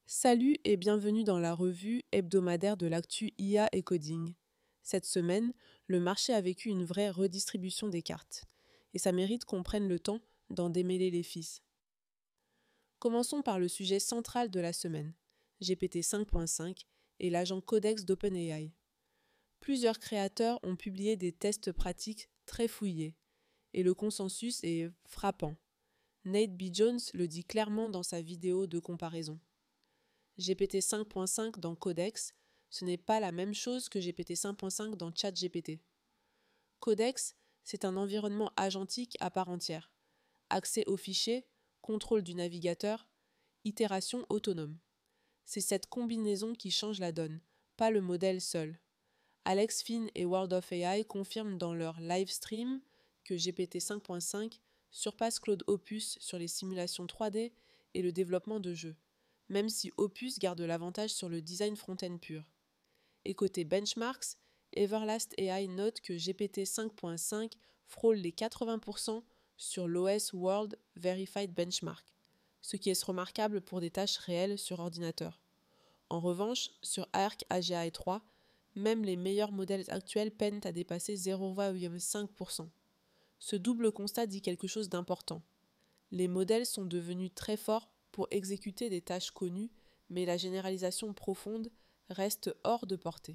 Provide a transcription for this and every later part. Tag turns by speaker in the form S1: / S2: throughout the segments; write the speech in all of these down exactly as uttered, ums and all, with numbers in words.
S1: Salut et bienvenue dans la revue hebdomadaire de l'actu I A et coding. Cette semaine, le marché a vécu une vraie redistribution des cartes, et ça mérite qu'on prenne le temps d'en démêler les fils. Commençons par le sujet central de la semaine, G P T cinq point cinq et l'agent Codex d'OpenAI. Plusieurs créateurs ont publié des tests pratiques très fouillés, et le consensus est frappant. Nate B. Jones le dit clairement dans sa vidéo de comparaison. G P T cinq point cinq dans Codex, ce n'est pas la même chose que G P T cinq point cinq dans ChatGPT. Codex, c'est un environnement agentique à part entière. Accès aux fichiers, contrôle du navigateur, itération autonome. C'est cette combinaison qui change la donne, pas le modèle seul. Alex Finn et World of A I confirment dans leur live stream que G P T cinq point cinq surpasse Claude Opus sur les simulations trois D et le développement de jeux, même si Opus garde l'avantage sur le design front-end pur. Et côté benchmarks, Everlast A I note que G P T cinq point cinq frôle les quatre-vingts pour cent sur l'O S World Verified Benchmark, ce qui est remarquable pour des tâches réelles sur ordinateur. En revanche, sur Arc A G I trois, même les meilleurs modèles actuels peinent à dépasser zéro virgule cinq pour cent. Ce double constat dit quelque chose d'important. Les modèles sont devenus très forts pour exécuter des tâches connues, mais la généralisation profonde reste hors de portée.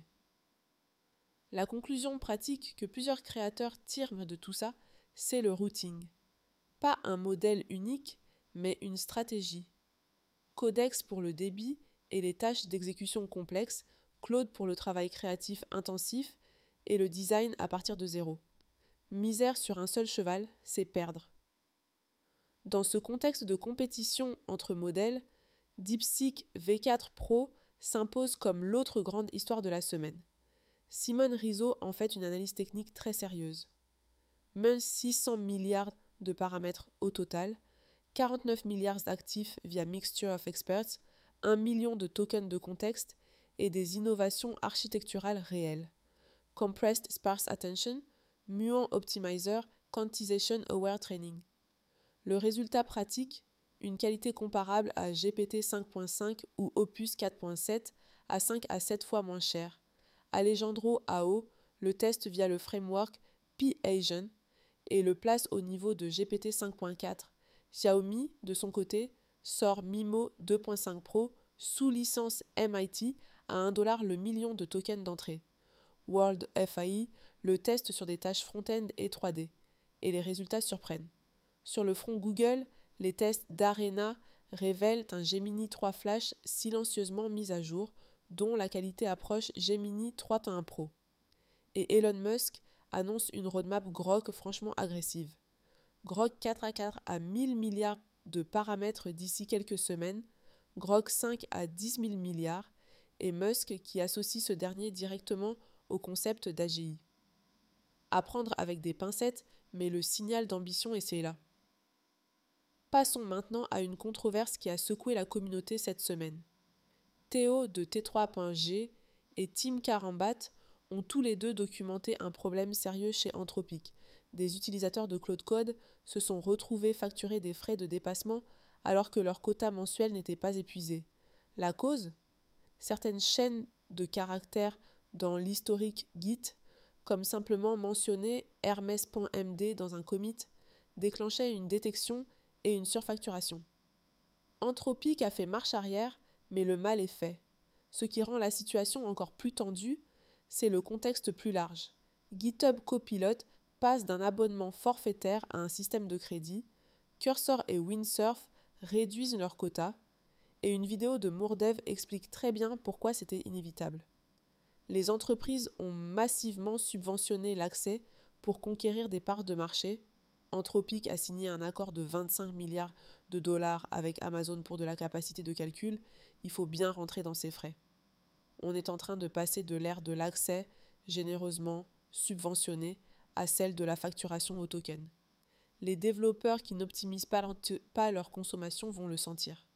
S1: La conclusion pratique que plusieurs créateurs tirent de tout ça, c'est le routing. Pas un modèle unique, mais une stratégie. Codex pour le débit et les tâches d'exécution complexes, Claude pour le travail créatif intensif et le design à partir de zéro. Misère sur un seul cheval, c'est perdre. Dans ce contexte de compétition entre modèles, DeepSeek V quatre Pro s'impose comme l'autre grande histoire de la semaine. Simone Rizzo en fait une analyse technique très sérieuse. Même six cents milliards de paramètres au total, quarante-neuf milliards d'actifs via Mixture of Experts, un million de tokens de contexte et des innovations architecturales réelles. Compressed Sparse Attention, Muon Optimizer, Quantization Aware Training. Le résultat pratique, une qualité comparable à G P T cinq point cinq ou Opus quatre point sept à cinq à sept fois moins cher. Alejandro A O le teste via le framework P-Asian et le place au niveau de G P T cinq point quatre. Xiaomi, de son côté, sort Mimo deux point cinq Pro sous licence M I T à un dollar le million de tokens d'entrée. World F A I le teste sur des tâches front-end et trois D, et les résultats surprennent. Sur le front Google, les tests d'Arena révèlent un Gemini trois Flash silencieusement mis à jour, dont la qualité approche Gemini trois point un Pro. Et Elon Musk annonce une roadmap Grok franchement agressive. Grok quatre à quatre à mille milliards de paramètres d'ici quelques semaines, Grok cinq à dix mille milliards, et Musk qui associe ce dernier directement au concept d'A G I. À prendre avec des pincettes, mais le signal d'ambition est là. Passons maintenant à une controverse qui a secoué la communauté cette semaine. Théo de T trois point G et Tim Carambat ont tous les deux documenté un problème sérieux chez Anthropic. Des utilisateurs de Claude Code se sont retrouvés facturer des frais de dépassement alors que leur quota mensuel n'était pas épuisé. La cause ? Certaines chaînes de caractères dans l'historique Git, comme simplement mentionner hermes.md dans un commit, déclenchaient une détection et une surfacturation. Anthropic a fait marche arrière, mais le mal est fait. Ce qui rend la situation encore plus tendue, c'est le contexte plus large. GitHub Copilot passe d'un abonnement forfaitaire à un système de crédit, Cursor et Windsurf réduisent leur quota, et une vidéo de Mourdev explique très bien pourquoi c'était inévitable. Les entreprises ont massivement subventionné l'accès pour conquérir des parts de marché. Anthropic a signé un accord de vingt-cinq milliards de dollars avec Amazon pour de la capacité de calcul. Il faut bien rentrer dans ses frais. On est en train de passer de l'ère de l'accès généreusement subventionné à celle de la facturation au token. Les développeurs qui n'optimisent pas, pas leur consommation vont le sentir.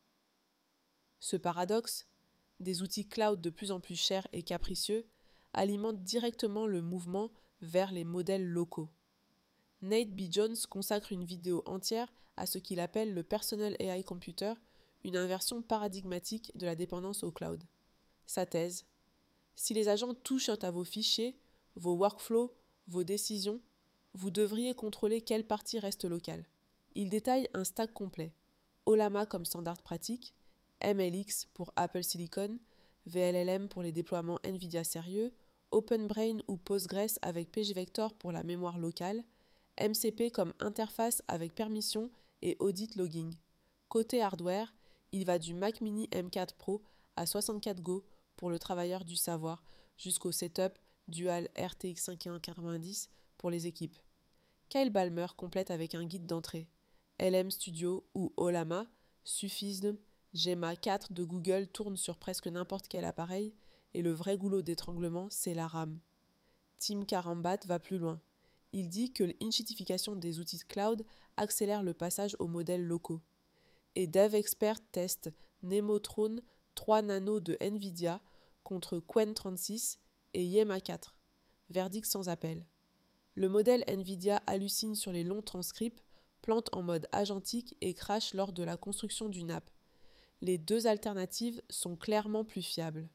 S1: Ce paradoxe, des outils cloud de plus en plus chers et capricieux, alimente directement le mouvement vers les modèles locaux. Nate B. Jones consacre une vidéo entière à ce qu'il appelle le Personal A I Computer, une inversion paradigmatique de la dépendance au cloud. Sa thèse: si les agents touchent à vos fichiers, vos workflows, vos décisions, vous devriez contrôler quelle partie reste locale. Il détaille un stack complet: Ollama comme standard pratique, M L X pour Apple Silicon, V L L M pour les déploiements NVIDIA sérieux, OpenBrain ou Postgres avec pgvector pour la mémoire locale, M C P comme interface avec permission et audit logging. Côté hardware, il va du Mac Mini M quatre Pro à soixante-quatre Go pour le travailleur du savoir jusqu'au setup Dual R T X cinquante et un quatre-vingt-dix pour les équipes. Kyle Balmer complète avec un guide d'entrée. L M Studio ou Ollama suffisent. Gemma quatre de Google tourne sur presque n'importe quel appareil et le vrai goulot d'étranglement, c'est la RAM. Tim Carambat va plus loin. Il dit que l'inchitification des outils cloud accélère le passage aux modèles locaux. Et DevExpert teste Nemotron trois nano de NVIDIA contre Qwen trente-six et Yema quatre. Verdict sans appel. Le modèle NVIDIA hallucine sur les longs transcripts, plante en mode agentique et crache lors de la construction d'une app. Les deux alternatives sont clairement plus fiables.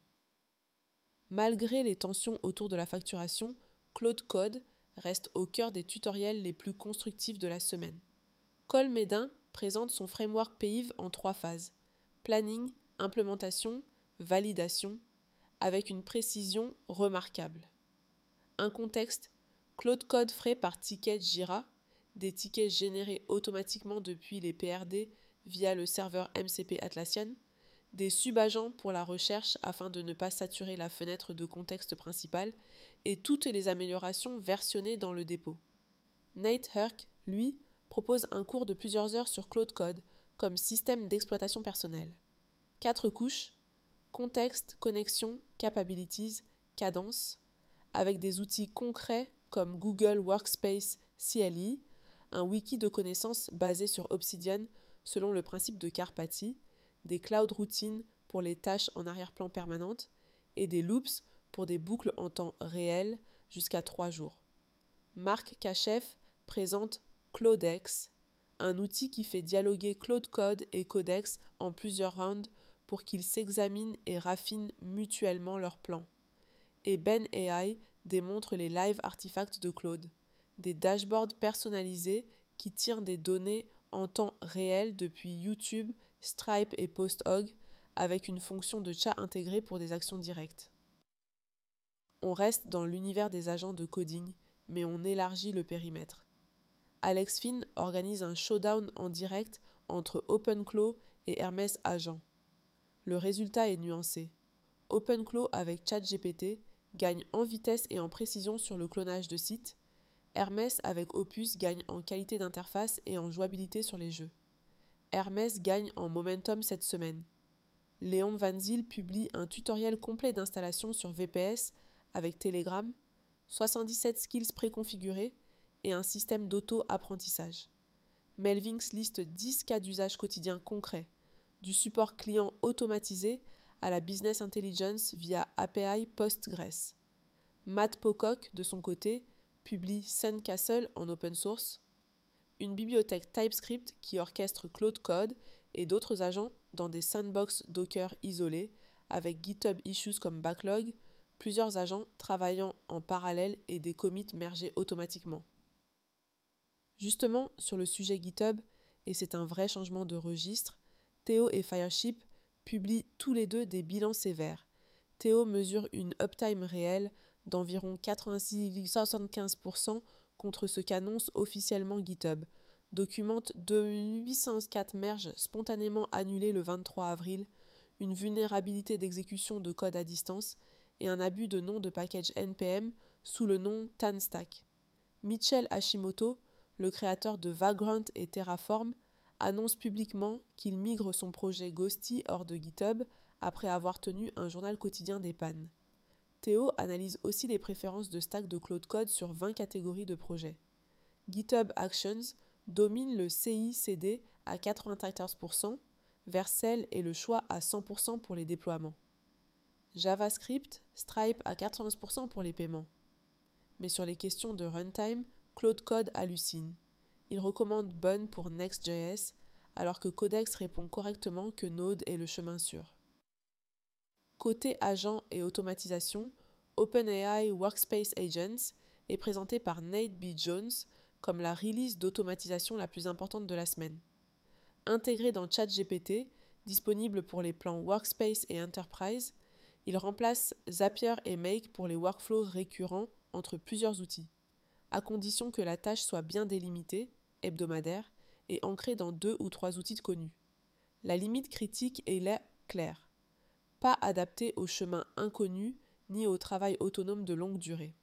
S1: Malgré les tensions autour de la facturation, Claude Code reste au cœur des tutoriels les plus constructifs de la semaine. Cole Médin présente son framework P I V en trois phases: planning, implémentation, validation, avec une précision remarquable. Un contexte: Claude Code frais par ticket Jira, des tickets générés automatiquement depuis les P R D via le serveur M C P Atlassian, des subagents pour la recherche afin de ne pas saturer la fenêtre de contexte principale, et toutes les améliorations versionnées dans le dépôt. Nate Herc, lui, propose un cours de plusieurs heures sur Claude Code comme système d'exploitation personnelle. Quatre couches: contexte, connexion, capabilities, cadence, avec des outils concrets comme Google Workspace C L I, un wiki de connaissances basé sur Obsidian selon le principe de Karpathy, des cloud routines pour les tâches en arrière-plan permanentes et des loops pour des boucles en temps réel jusqu'à trois jours. Marc Kachef présente Claudex, un outil qui fait dialoguer Claude Code et Codex en plusieurs rounds pour qu'ils s'examinent et raffinent mutuellement leurs plans. Et Ben A I démontre les live artifacts de Claude, des dashboards personnalisés qui tirent des données en temps réel depuis YouTube, Stripe et PostHog, avec une fonction de chat intégrée pour des actions directes. On reste dans l'univers des agents de coding, mais on élargit le périmètre. Alex Finn organise un showdown en direct entre OpenClaw et Hermès Agent. Le résultat est nuancé. OpenClaw avec ChatGPT gagne en vitesse et en précision sur le clonage de sites. Hermès avec Opus gagne en qualité d'interface et en jouabilité sur les jeux. Hermès gagne en momentum cette semaine. Léon Van Zyl publie un tutoriel complet d'installation sur V P S avec Telegram, soixante-dix-sept skills préconfigurés et un système d'auto-apprentissage. Melvinx liste dix cas d'usage quotidien concrets, du support client automatisé à la business intelligence via A P I Postgres. Matt Pocock, de son côté, publie Sandcastle en open source, une bibliothèque TypeScript qui orchestre Claude Code et d'autres agents dans des sandbox Docker isolés avec GitHub Issues comme backlog, plusieurs agents travaillant en parallèle et des commits mergés automatiquement. Justement, sur le sujet GitHub, et c'est un vrai changement de registre, Théo et Fireship publient tous les deux des bilans sévères. Théo mesure une uptime réelle d'environ quatre-vingt-six virgule soixante-quinze pour cent contre ce qu'annonce officiellement GitHub, documente deux mille huit cent quatre merges spontanément annulées le vingt-trois avril, une vulnérabilité d'exécution de code à distance et un abus de nom de package N P M sous le nom TanStack. Mitchell Hashimoto, le créateur de Vagrant et Terraform, annonce publiquement qu'il migre son projet Ghosty hors de GitHub après avoir tenu un journal quotidien des pannes. Théo analyse aussi les préférences de stack de Claude Code sur vingt catégories de projets. GitHub Actions domine le C I C D à quatre-vingt-quatorze pour cent, Vercel et le choix à cent pour cent pour les déploiements. JavaScript, Stripe à quatre-vingts pour cent pour les paiements. Mais sur les questions de runtime, Claude Code hallucine. Il recommande Bun pour Next.js, alors que Codex répond correctement que Node est le chemin sûr. Côté agents et automatisation, OpenAI Workspace Agents est présenté par Nate B. Jones comme la release d'automatisation la plus importante de la semaine. Intégré dans ChatGPT, disponible pour les plans Workspace et Enterprise, il remplace Zapier et Make pour les workflows récurrents entre plusieurs outils, à condition que la tâche soit bien délimitée, hebdomadaire, et ancrée dans deux ou trois outils connus. La limite critique est là claire. Pas adapté au chemin inconnu ni au travail autonome de longue durée.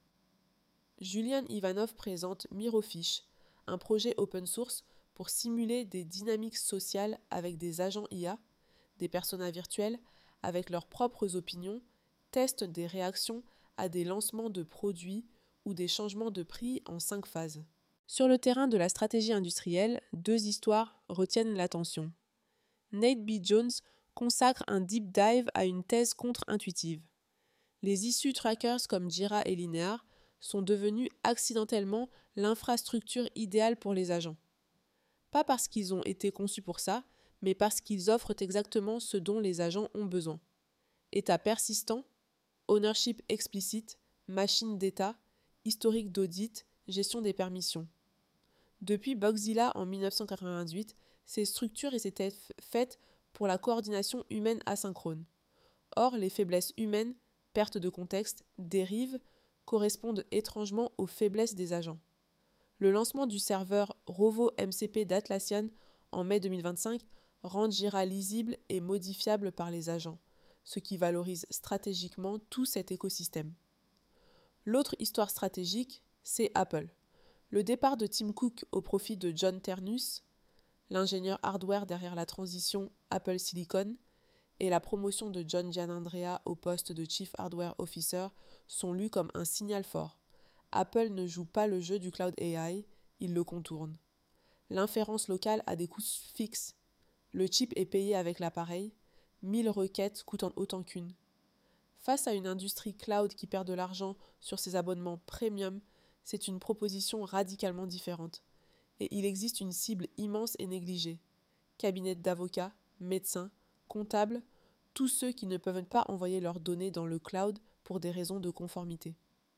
S1: Julian Ivanov présente Mirofiche, un projet open source pour simuler des dynamiques sociales avec des agents I A, des personas virtuels avec leurs propres opinions, teste des réactions à des lancements de produits ou des changements de prix en cinq phases. Sur le terrain de la stratégie industrielle, deux histoires retiennent l'attention. Nate B. Jones consacre un deep dive à une thèse contre-intuitive. Les issue trackers comme Jira et Linear sont devenus accidentellement l'infrastructure idéale pour les agents. Pas parce qu'ils ont été conçus pour ça, mais parce qu'ils offrent exactement ce dont les agents ont besoin. État persistant, ownership explicite, machine d'état, historique d'audit, gestion des permissions. Depuis Bugzilla en dix-neuf cent quatre-vingt-dix-huit, ces structures étaient faites pour la coordination humaine asynchrone. Or, les faiblesses humaines, perte de contexte, dérives, correspondent étrangement aux faiblesses des agents. Le lancement du serveur Rovo M C P d'Atlassian en mai deux mille vingt-cinq rend Jira lisible et modifiable par les agents, ce qui valorise stratégiquement tout cet écosystème. L'autre histoire stratégique, c'est Apple. Le départ de Tim Cook au profit de John Ternus, l'ingénieur hardware derrière la transition Apple Silicon, et la promotion de John Giannandrea au poste de Chief Hardware Officer sont lus comme un signal fort. Apple ne joue pas le jeu du cloud A I, il le contourne. L'inférence locale a des coûts fixes. Le chip est payé avec l'appareil, mille requêtes coûtant autant qu'une. Face à une industrie cloud qui perd de l'argent sur ses abonnements premium, c'est une proposition radicalement différente. Et il existe une cible immense et négligée. Cabinets d'avocats, médecins, comptables, tous ceux qui ne peuvent pas envoyer leurs données dans le cloud pour des raisons de conformité.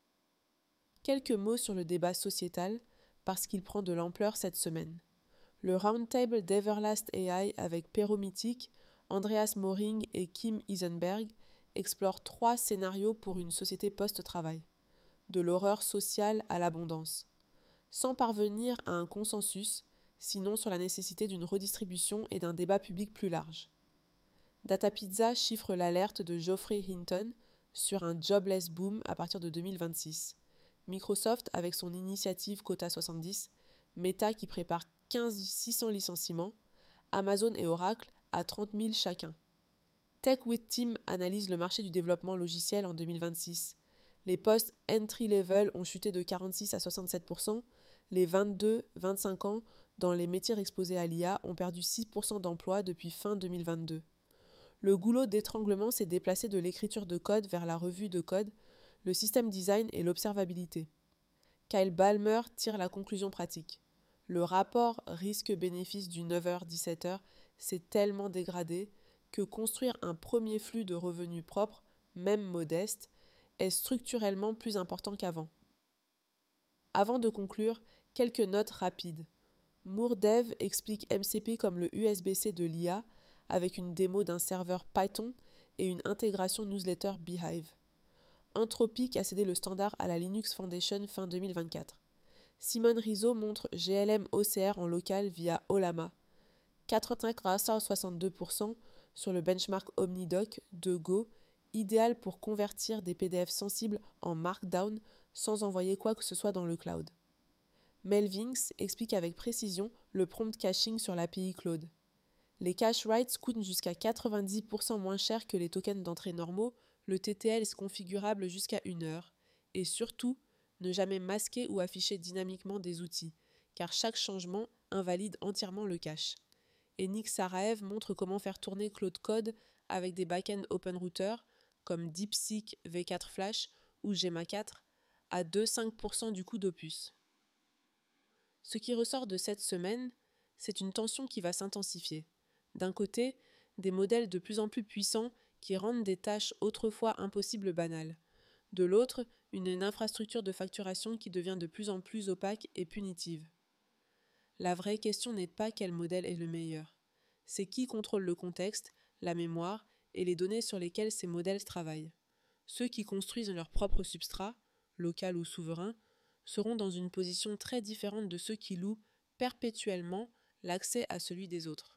S1: Quelques mots sur le débat sociétal, parce qu'il prend de l'ampleur cette semaine. Le roundtable d'Everlast A I avec Pero Mythic, Andreas Moring et Kim Isenberg explore trois scénarios pour une société post-travail. De l'horreur sociale à l'abondance. Sans parvenir à un consensus, sinon sur la nécessité d'une redistribution et d'un débat public plus large. Datapizza chiffre l'alerte de Geoffrey Hinton sur un jobless boom à partir de deux mille vingt-six. Microsoft avec son initiative Quota soixante-dix, Meta qui prépare quinze mille six cents licenciements, Amazon et Oracle à trente mille chacun. Tech with Team analyse le marché du développement logiciel en deux mille vingt-six. Les postes entry-level ont chuté de quarante-six à soixante-sept pour cent, les vingt-deux à vingt-cinq ans dans les métiers exposés à l'I A ont perdu six pour cent d'emplois depuis fin deux mille vingt-deux. Le goulot d'étranglement s'est déplacé de l'écriture de code vers la revue de code, le système design et l'observabilité. Kyle Ballmer tire la conclusion pratique. Le rapport risque-bénéfice du neuf heures dix-sept heures s'est tellement dégradé que construire un premier flux de revenus propres, même modeste, est structurellement plus important qu'avant. Avant de conclure, quelques notes rapides. Moordev explique M C P comme le U S B C de l'I A avec une démo d'un serveur Python et une intégration newsletter Beehive. Anthropic a cédé le standard à la Linux Foundation fin deux mille vingt-quatre. Simone Rizzo montre G L M O C R en local via Olama. quatre-vingt-cinq virgule soixante-deux pour cent sur le benchmark Omnidoc de Go, idéal pour convertir des P D F sensibles en Markdown sans envoyer quoi que ce soit dans le cloud. Melvings explique avec précision le prompt caching sur l'A P I Claude. Les cache writes coûtent jusqu'à quatre-vingt-dix pour cent moins cher que les tokens d'entrée normaux, le T T L est configurable jusqu'à une heure, et surtout, ne jamais masquer ou afficher dynamiquement des outils, car chaque changement invalide entièrement le cache. Et Nick Saraev montre comment faire tourner Claude Code avec des backends OpenRouter, comme DeepSeek V quatre Flash ou Gemma quatre, à deux à cinq pour cent du coût d'Opus. Ce qui ressort de cette semaine, c'est une tension qui va s'intensifier. D'un côté, des modèles de plus en plus puissants qui rendent des tâches autrefois impossibles banales. De l'autre, une, une infrastructure de facturation qui devient de plus en plus opaque et punitive. La vraie question n'est pas quel modèle est le meilleur. C'est qui contrôle le contexte, la mémoire et les données sur lesquelles ces modèles travaillent. Ceux qui construisent leur propre substrat, local ou souverain, seront dans une position très différente de ceux qui louent perpétuellement l'accès à celui des autres.